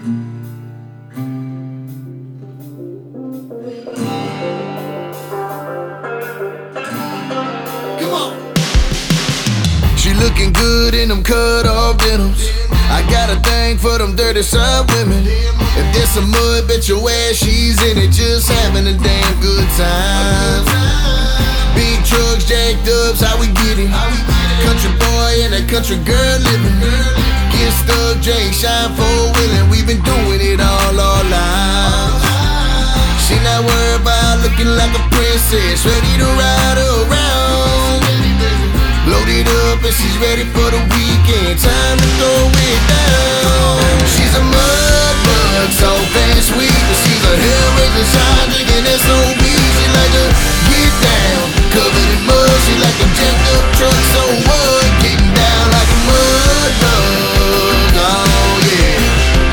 She looking good in them cut-off denims. I got a thing for them dirty side women. If there's some mud, bet your ass she's in it, just having a damn good time. Big trucks, jacked ups, how we get it? Country boy and a country girl living. Get stuck, drink, shine, four-wheeling. We been doing it all our lives. She not worried about looking like a princess, ready to ride her around. Loaded up and she's ready for the weekend. Time to throw it down. She's a mud bug, soft and sweet, but she's a hell-raising shine, thinking SOB. She like to get down, covered in mud. She like a jacked up truck, so what? Getting down like a mud bug, oh yeah.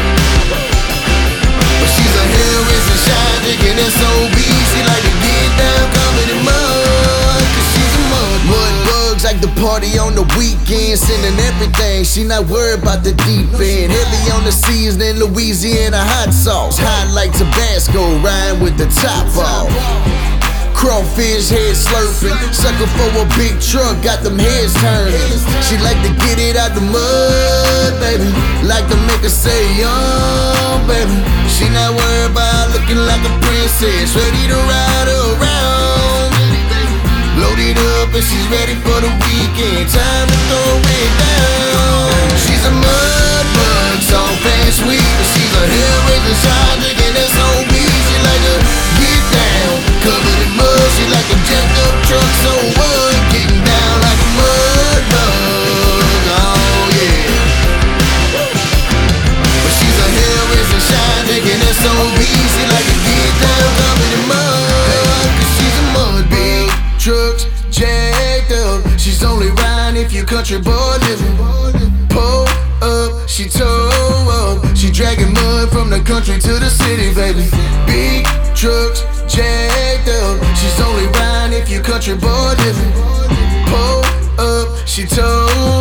But she's a hell-raising shine, thinking SOB. She like to get down, covered in mud, 'cause she's a mud bug. Like the party on the weekend, sending everything. She not worried about the deep end. Heavy on the seasoning, Louisiana hot sauce. Hot like Tabasco, riding with the top off. Crawfish head slurping, sucker for a big truck, got them heads turning. She like to get it out the mud, baby. Like to make her say, oh, baby. She not worried about looking like a princess, ready to ride her around. Loaded up and she's ready for the weekend. Time to throw it down. She's a mud bug, soft and sweet, but she's a hell-raising shine, thinking SOB. She like to get down, covered in mud. She like a jacked up truck, so what? Getting down like a mud bug, oh yeah. But she's a hell-raising shine, thinking SOB. She like to get down, covered in mud, 'cause she's a mud bug. Trucks jacked up, she's only riding if you country boy living. Pull up, she tow up, she dragging mud from the country to the city, baby. Big trucks jacked up, she's only riding if you country boy living. Pull up, she tow